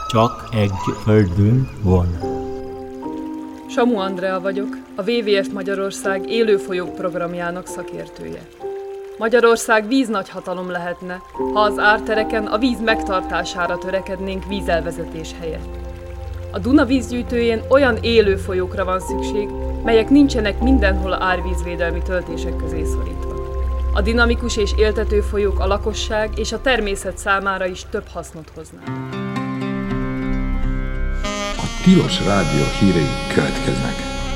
Csak egy földünk van. Samu Andrea vagyok, a WWF Magyarország élőfolyók programjának szakértője. Magyarország víznagyhatalom lehetne, ha az ártereken a víz megtartására törekednénk vízelvezetés helyett. A Duna vízgyűjtőjén olyan élő folyókra van szükség, melyek nincsenek mindenhol árvízvédelmi töltések közé szorítva. A dinamikus és éltető folyók a lakosság és a természet számára is több hasznot hoznak. A Tilos Rádió hírei következnek.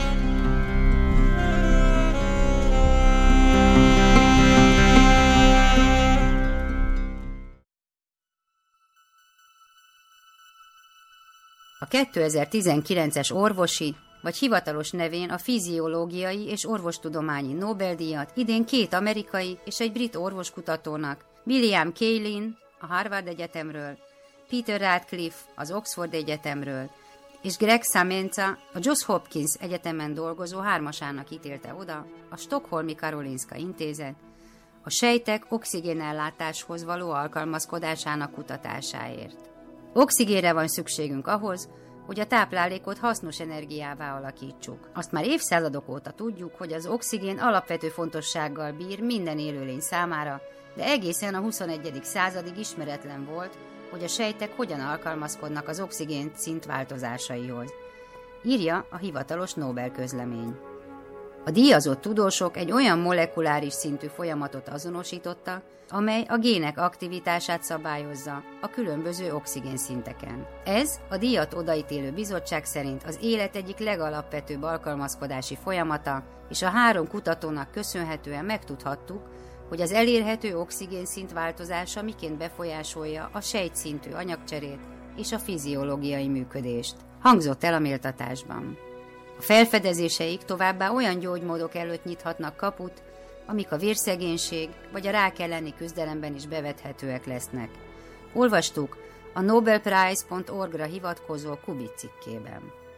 A 2019-es orvosi, vagy hivatalos nevén a fiziológiai és orvostudományi Nobel-díjat idén 2 amerikai és egy brit orvoskutatónak, William Kaelin a Harvard Egyetemről, Peter Radcliffe az Oxford Egyetemről és Greg Semenza a Johns Hopkins Egyetemen dolgozó hármasának ítélte oda a Stockholmi Karolinska Intézet a sejtek oxigénellátáshoz való alkalmazkodásának kutatásáért. Oxigénre van szükségünk ahhoz, hogy a táplálékot hasznos energiává alakítsuk. Azt már évszázadok óta tudjuk, hogy az oxigén alapvető fontossággal bír minden élőlény számára, de egészen a 21. századig ismeretlen volt, hogy a sejtek hogyan alkalmazkodnak az oxigén szint változásaihoz, írja a hivatalos Nobel-közlemény. A díjazott tudósok egy olyan molekuláris szintű folyamatot azonosítottak, amely a gének aktivitását szabályozza a különböző oxigénszinteken. Ez a díjat odaítélő bizottság szerint az élet egyik legalapvetőbb alkalmazkodási folyamata, és a 3 kutatónak köszönhetően megtudhattuk, hogy az elérhető oxigénszint változása miként befolyásolja a sejtszintű anyagcserét és a fiziológiai működést, hangzott el a méltatásban. A felfedezéseik továbbá olyan gyógymódok előtt nyithatnak kaput, amik a vérszegénység vagy a rák elleni küzdelemben is bevethetőek lesznek. Olvastuk a nobelprize.org-ra hivatkozó Kubit cikkében.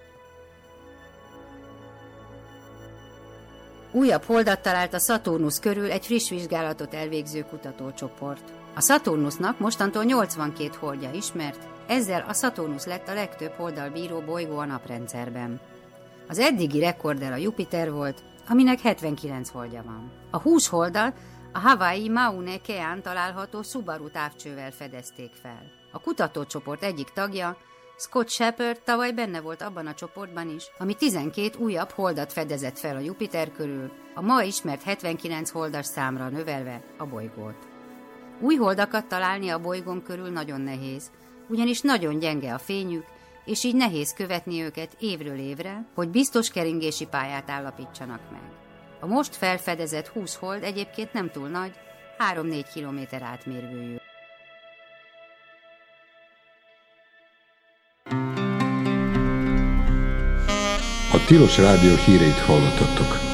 Újabb holdat talált a Szaturnusz körül egy friss vizsgálatot elvégző kutatócsoport. A Szaturnusznak mostantól 82 holdja ismert, ezzel a Szaturnusz lett a legtöbb holddal bíró bolygó a naprendszerben. Az eddigi rekorder a Jupiter volt, aminek 79 holdja van. A 20 holdat a Hawaii Mauna Keán található Subaru távcsővel fedezték fel. A kutatócsoport egyik tagja, Scott Shepard tavaly benne volt abban a csoportban is, ami 12 újabb holdat fedezett fel a Jupiter körül, a ma ismert 79 holdas számra növelve a bolygót. Új holdakat találni a bolygón körül nagyon nehéz, ugyanis nagyon gyenge a fényük, és így nehéz követni őket évről évre, hogy biztos keringési pályát állapítsanak meg. A most felfedezett 20 hold egyébként nem túl nagy, 3-4 km átmérőjű. A Tilos Rádió híreit hallottatok.